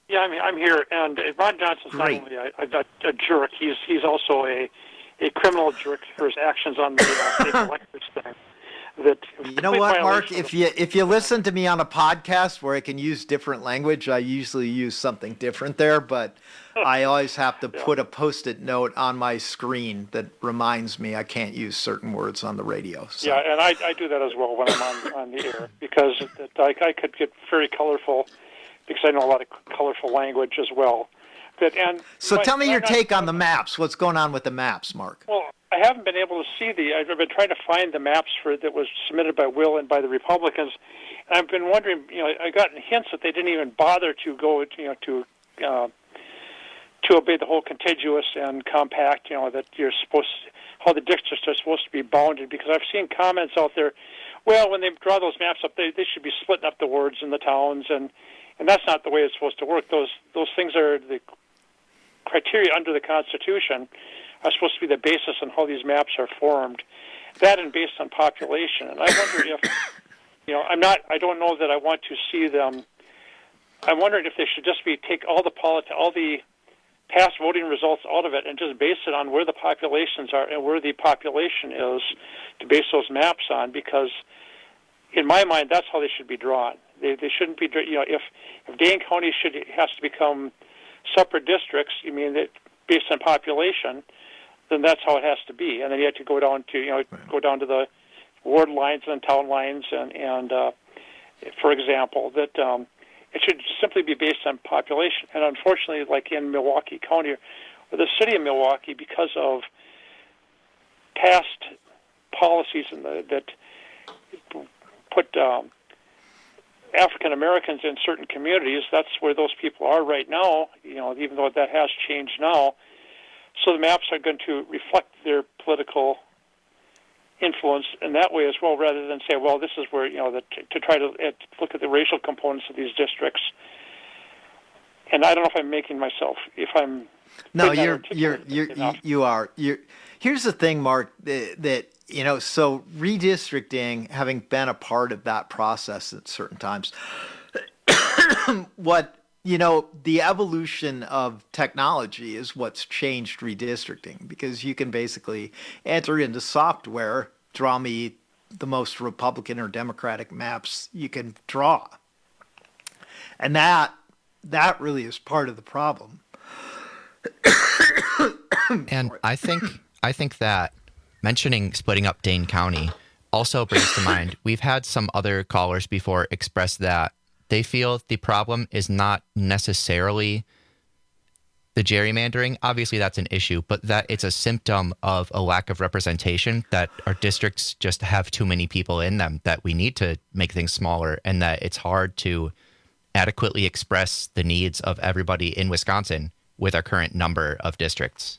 Yeah, I'm, I'm here, and uh, Ron Johnson's Great. not only a, a, a jerk, he's he's also a, a criminal jerk for his actions on the uh, state electors thing. That You know what, Mark? If you if you listen to me on a podcast where I can use different language, I usually use something different there, but I always have to Yeah. put a Post-it note on my screen that reminds me I can't use certain words on the radio. So. Yeah, and I, I do that as well when I'm on, on the air, because it, I, I could get very colorful, because I know a lot of colorful language as well. That, and So my- tell me your my- take on the maps. What's going on with the maps, Mark? Well, I haven't been able to see the. I've been trying to find the maps for that was submitted by Will and by the Republicans, and I've been wondering. You know, I gotten hints that they didn't even bother to go. You know, to uh, to obey the whole contiguous and compact. You know, that you're supposed to, how the districts are supposed to be bounded. Because I've seen comments out there. Well, when they draw those maps up, they they should be splitting up the words in the towns, and and that's not the way it's supposed to work. Those those things are the criteria under the Constitution are supposed to be the basis on how these maps are formed. That and based on population. And I wonder if, you know, I'm not, I don't know that I want to see them. I'm wondering if they should just be take all the politi- all the past voting results out of it and just base it on where the populations are and where the population is to base those maps on. Because in my mind, that's how they should be drawn. They they shouldn't be, you know, if if Dane County should has to become separate districts, you mean that based on population, then that's how it has to be. And then you have to go down to, you know, go down to the ward lines and town lines, and, and uh, for example, that um, it should simply be based on population. And unfortunately, like in Milwaukee County, or the city of Milwaukee, because of past policies in the, that put um, African Americans in certain communities, that's where those people are right now, you know, even though that has changed now. So the maps are going to reflect their political influence in that way as well, rather than say, well, this is where, you know, the, to try to uh, look at the racial components of these districts. And I don't know if I'm making myself, if I'm... No, you're, you're, you're, you, you are. You're, here's the thing, Mark, that, that, you know, so redistricting, having been a part of that process at certain times, what... You know, the evolution of technology is what's changed redistricting, because you can basically enter into software, draw me the most Republican or Democratic maps you can draw. And that that really is part of the problem. And I think I think that mentioning splitting up Dane County also brings to mind, we've had some other callers before express that they feel the problem is not necessarily the gerrymandering. Obviously, that's an issue, but that it's a symptom of a lack of representation, that our districts just have too many people in them, that we need to make things smaller, and that it's hard to adequately express the needs of everybody in Wisconsin with our current number of districts.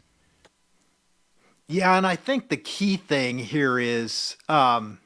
Yeah, and I think the key thing here is um,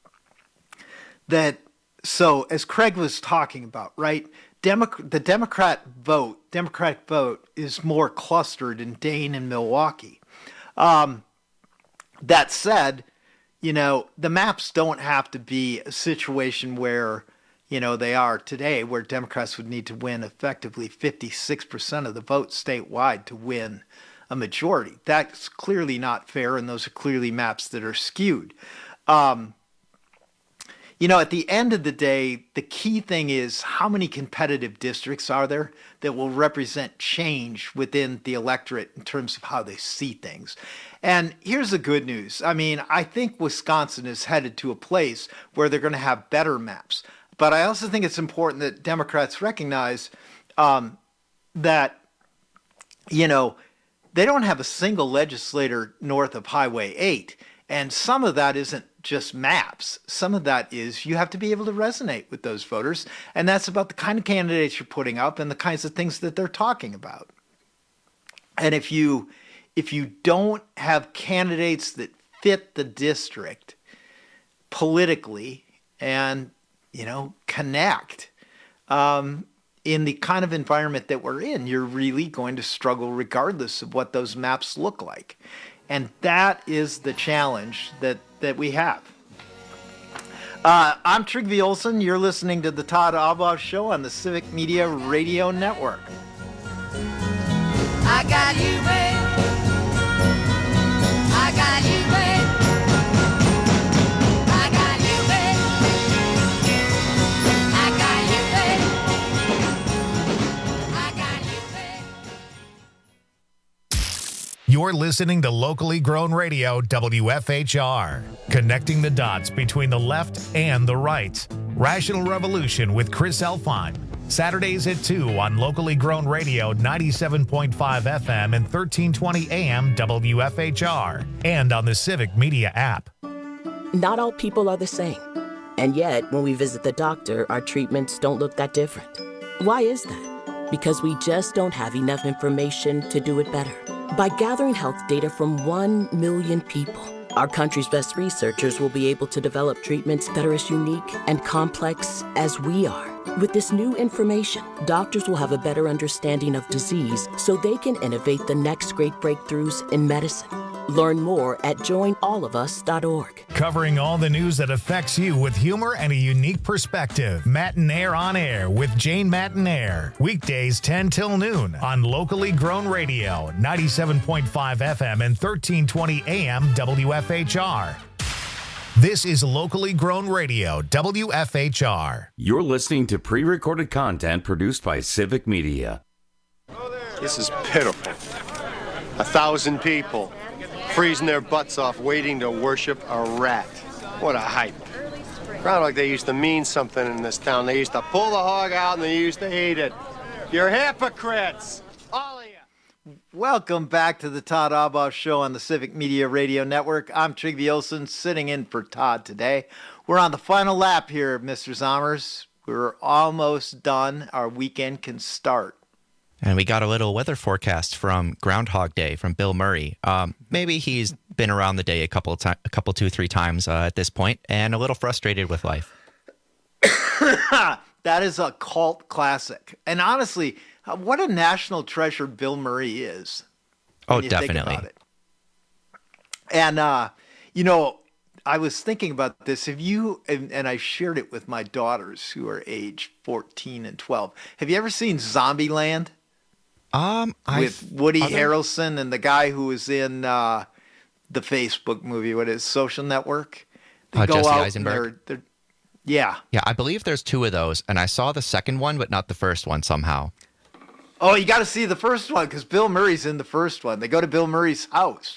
that So as Craig was talking about, right, Demo- the Democrat vote, Democratic vote is more clustered in Dane and Milwaukee. Um, that said, you know, the maps don't have to be a situation where, you know, they are today, where Democrats would need to win effectively fifty-six percent of the vote statewide to win a majority. That's clearly not fair, and those are clearly maps that are skewed. Um, You know, at the end of the day, the key thing is how many competitive districts are there that will represent change within the electorate in terms of how they see things. And here's the good news. I mean, I think Wisconsin is headed to a place where they're going to have better maps. But I also think it's important that Democrats recognize um, that, you know, they don't have a single legislator north of Highway eight. And some of that isn't just maps. Some of that is you have to be able to resonate with those voters. And that's about the kind of candidates you're putting up and the kinds of things that they're talking about. And if you if you don't have candidates that fit the district politically and, you know, connect um, in the kind of environment that we're in, you're really going to struggle regardless of what those maps look like. And that is the challenge that, that we have. Uh, I'm Trygve Olsen. You're listening to the Todd Albaugh Show on the Civic Media Radio Network. I got you, babe. I got you, babe. I got you, babe. I got you, babe. I got you, babe. You're listening to locally grown radio W F H R, connecting the dots between the left and the right. Rational Revolution with Chris Elfine. Saturdays at two on locally grown radio ninety-seven point five F M and thirteen twenty A M W F H R, and on the Civic Media app. Not all people are the same. And yet, when we visit the doctor, our treatments don't look that different. Why is that? Because we just don't have enough information to do it better. By gathering health data from one million people, our country's best researchers will be able to develop treatments that are as unique and complex as we are. With this new information, doctors will have a better understanding of disease so they can innovate the next great breakthroughs in medicine. Learn more at join all of us dot org. Covering all the news that affects you with humor and a unique perspective. Matinaire on Air with Jane Matinaire. Weekdays ten till noon on locally grown radio ninety-seven point five F M and thirteen twenty A M W F H R. This is locally grown radio W F H R. You're listening to pre-recorded content produced by Civic Media. This is pitiful. A thousand people freezing their butts off waiting to worship a rat. What a hype. Sound like they used to mean something in this town. They used to pull the hog out and they used to eat it. You're hypocrites, all of you. Welcome back to the Todd Albaugh Show on the Civic Media Radio Network. I'm Trygve Olsen, sitting in for Todd today. We're on the final lap here, Mister Zommers. We're almost done. Our weekend can start. And we got a little weather forecast from Groundhog Day from Bill Murray. Um, maybe he's been around the day a couple, ti- a couple, two, three times uh, at this point, and a little frustrated with life. That is a cult classic. And honestly, what a national treasure Bill Murray is. Oh, definitely. And, uh, you know, I was thinking about this. Have you, and, and I shared it with my daughters who are age fourteen and twelve. Have you ever seen Zombieland? Um, with Woody other... Harrelson and the guy who was in uh, the Facebook movie, what is Social Network? They uh, go Jesse out Eisenberg. And they're, they're, yeah. Yeah, I believe there's two of those, and I saw the second one, but not the first one somehow. Oh, you got to see the first one because Bill Murray's in the first one. They go to Bill Murray's house.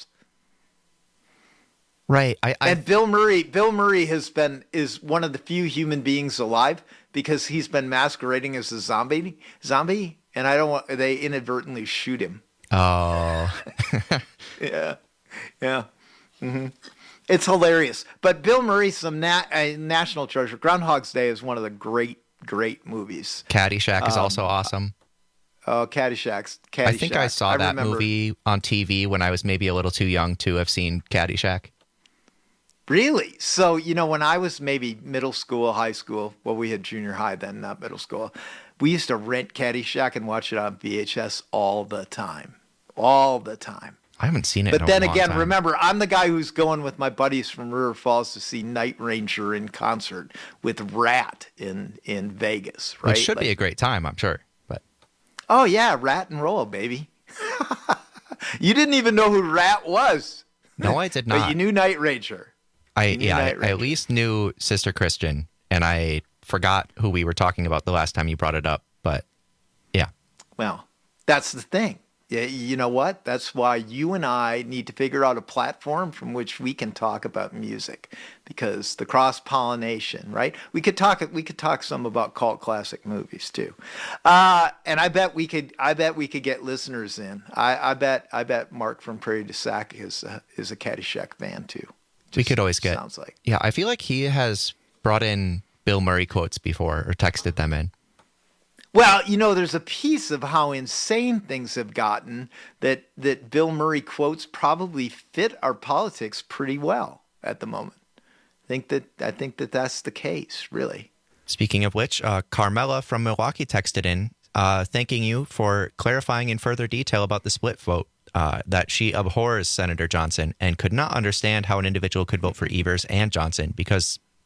Right. I, I... And Bill Murray, Bill Murray has been is one of the few human beings alive because he's been masquerading as a zombie. Zombie. And I don't want, they inadvertently shoot him. Oh. yeah. Yeah. Mm-hmm. It's hilarious. But Bill Murray, some nat- uh, national treasure. Groundhog's Day is one of the great, great movies. Caddyshack is um, also awesome. Oh, Caddyshack's Caddyshack. I think I saw I that remember. movie on T V when I was maybe a little too young to have seen Caddyshack. Really? So, you know, when I was maybe middle school, high school, well, we had junior high then, not middle school. We used to rent Caddyshack and watch it on V H S all the time. All the time. I haven't seen it But in then a long again, time. remember, I'm the guy who's going with my buddies from River Falls to see Night Ranger in concert with Rat in, in Vegas, right? Which should like, be a great time, I'm sure. But oh, yeah, Rat and Roll, baby. You didn't even know who Rat was. No, I did But not. you knew Night Ranger. I You knew yeah, I, Night I Ranger. at least knew Sister Christian, and I forgot who we were talking about the last time you brought it up. But yeah, Well, that's the thing. Yeah, you know what? That's why you and I need to figure out a platform from which we can talk about music, because the cross pollination, right? We could talk. We could talk some about cult classic movies too, uh, and I bet we could. I bet we could get listeners in. I, I bet. I bet Mark from Prairie du Sac is a, is a Caddyshack fan too. we could always get. Sounds like. Yeah, I feel like he has brought in Bill Murray quotes before or texted them in. Well, you know, there's a piece of how insane things have gotten that, that Bill Murray quotes probably fit our politics pretty well at the moment. I think that I think that that's the case, really. Speaking of which, uh, Carmela from Milwaukee texted in, uh, thanking you for clarifying in further detail about the split vote, uh, that she abhors Senator Johnson and could not understand how an individual could vote for Evers and Johnson because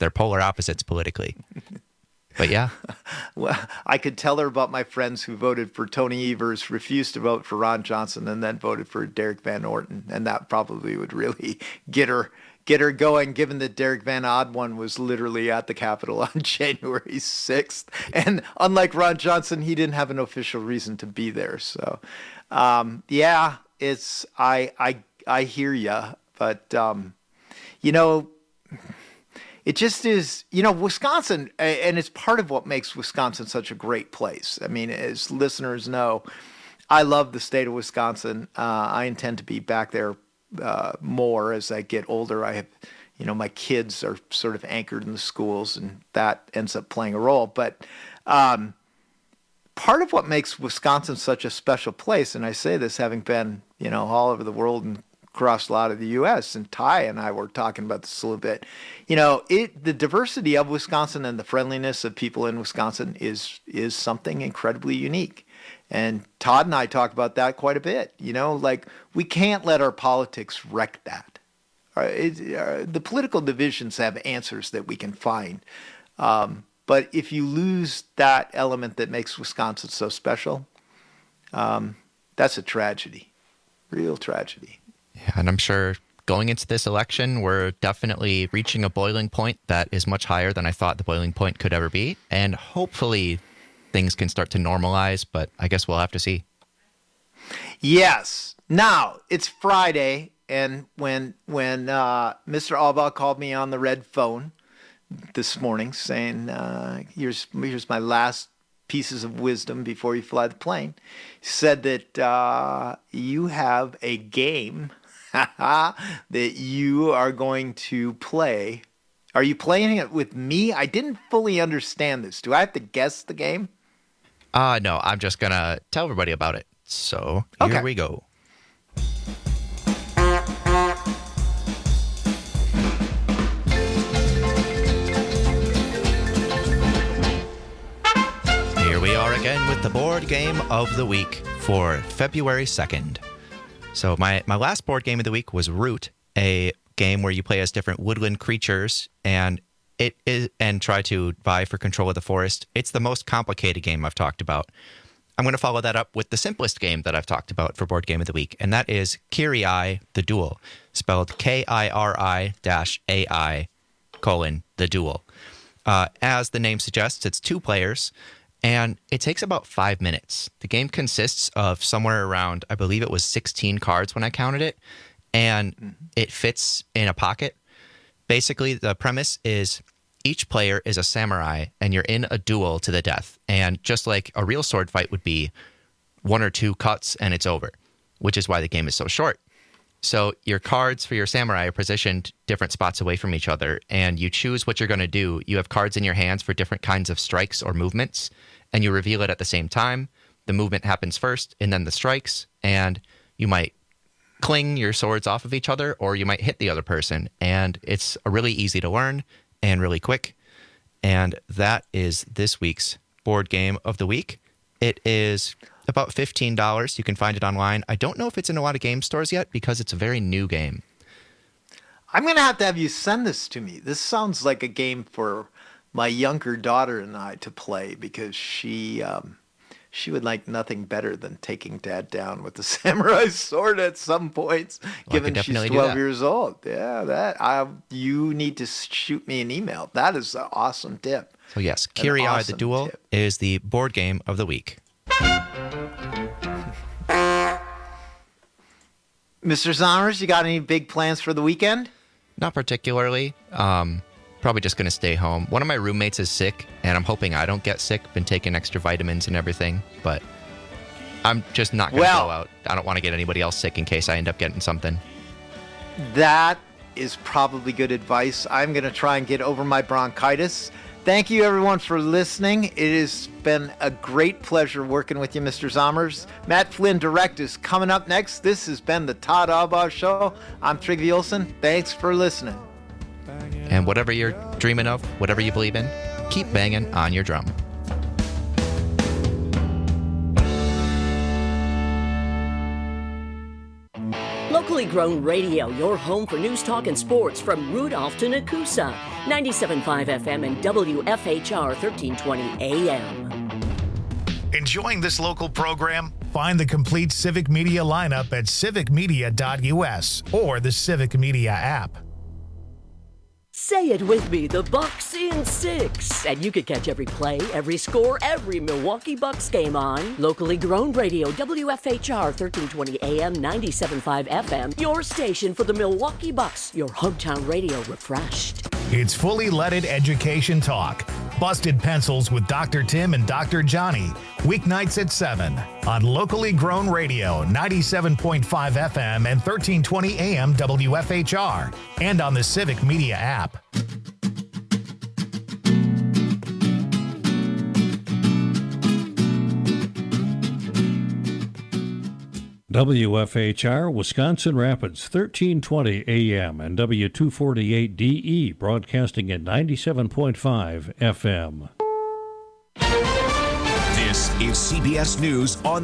they're polar opposites politically. But yeah. Well, I could tell her about my friends who voted for Tony Evers, refused to vote for Ron Johnson, and then voted for Derek Van Orton. And that probably would really get her get her going, given that Derek Van Oddone was literally at the Capitol on January sixth. And unlike Ron Johnson, he didn't have an official reason to be there. So, um, yeah, it's I I I hear ya, but um, you know. It just is, you know, Wisconsin, and it's part of what makes Wisconsin such a great place. I mean, as listeners know, I love the state of Wisconsin. Uh, I intend to be back there uh, more as I get older. I have, you know, my kids are sort of anchored in the schools, and that ends up playing a role. But um, part of what makes Wisconsin such a special place, and I say this having been, you know, all over the world and across a lot of the U S, and Ty and I were talking about this a little bit. You know, it the diversity of Wisconsin and the friendliness of people in Wisconsin is is something incredibly unique. And Todd and I talk about that quite a bit. You know, like, we can't let our politics wreck that. Uh, it, uh, the political divisions have answers that we can find. Um, but if you lose that element that makes Wisconsin so special, um, that's a tragedy, real tragedy. Yeah, and I'm sure going into this election, we're definitely reaching a boiling point that is much higher than I thought the boiling point could ever be. And hopefully things can start to normalize, but I guess we'll have to see. Yes. Now, it's Friday, and when when uh, Mister Albaugh called me on the red phone this morning saying, uh, here's, here's my last pieces of wisdom before you fly the plane, he said that uh, you have a game that you are going to play. Are you playing it with me? I didn't fully understand this. Do I have to guess the game? Uh, no, I'm just going to tell everybody about it. So here okay. we go. Here we are again with the board game of the week for February second. So my, my last board game of the week was Root, a game where you play as different woodland creatures and it is and try to vie for control of the forest. It's the most complicated game I've talked about. I'm going to follow that up with the simplest game that I've talked about for board game of the week, and that is Kiri-ai the Duel, spelled K I R I dash A I colon the Duel. Uh, as the name suggests, it's two players. And it takes about five minutes. The game consists of somewhere around, I believe it was sixteen cards when I counted it, and mm-hmm. it fits in a pocket. Basically, the premise is each player is a samurai, and you're in a duel to the death. And just like a real sword fight would be, one or two cuts and it's over, which is why the game is so short. So your cards for your samurai are positioned different spots away from each other, and you choose what you're going to do. You have cards in your hands for different kinds of strikes or movements, and you reveal it at the same time. The movement happens first, and then the strikes, and you might cling your swords off of each other, or you might hit the other person. And it's really easy to learn and really quick. And that is this week's board game of the week. It is about fifteen dollars. You can find it online. I don't know if it's in a lot of game stores yet because it's a very new game. I'm going to have to have you send this to me. This sounds like a game for my younger daughter and I to play because she um, she would like nothing better than taking Dad down with the samurai sword at some points, well, given she's twelve years old. Yeah, that I, you need to shoot me an email. That is an awesome tip. So yes, Kiri-ai awesome the Duel tip. Is the board game of the week. Mister Zommers, you got any big plans for the weekend? Not particularly. Um, probably just going to stay home. One of my roommates is sick, and I'm hoping I don't get sick. Been taking extra vitamins and everything, but I'm just not going to well, go out. I don't want to get anybody else sick in case I end up getting something. That is probably good advice. I'm going to try and get over my bronchitis. Thank you, everyone, for listening. It has been a great pleasure working with you, Mister Zommers. Matt Flynn, Direct, is coming up next. This has been the Todd Albaugh Show. I'm Trygve Olsen. Thanks for listening. And whatever you're dreaming of, whatever you believe in, keep banging on your drum. Locally Locally Grown Radio, your home for news, talk, and sports from Rudolph to Nakusa. ninety-seven point five F M and W F H R thirteen twenty A M. Enjoying this local program? Find the complete Civic Media lineup at civic media dot U S or the Civic Media app. Say it with me, the Bucks in six. And you can catch every play, every score, every Milwaukee Bucks game on Locally Grown Radio, W F H R thirteen twenty A M, ninety-seven point five F M, your station for the Milwaukee Bucks, your hometown radio refreshed. It's fully leaded education talk. Busted Pencils with Doctor Tim and Doctor Johnny. Weeknights at seven on Locally Grown Radio, ninety-seven point five F M and thirteen twenty A M W F H R. And on the Civic Media app. W F H R, Wisconsin Rapids, thirteen twenty A M and W two forty-eight D E, broadcasting at ninety-seven point five F M. This is C B S News on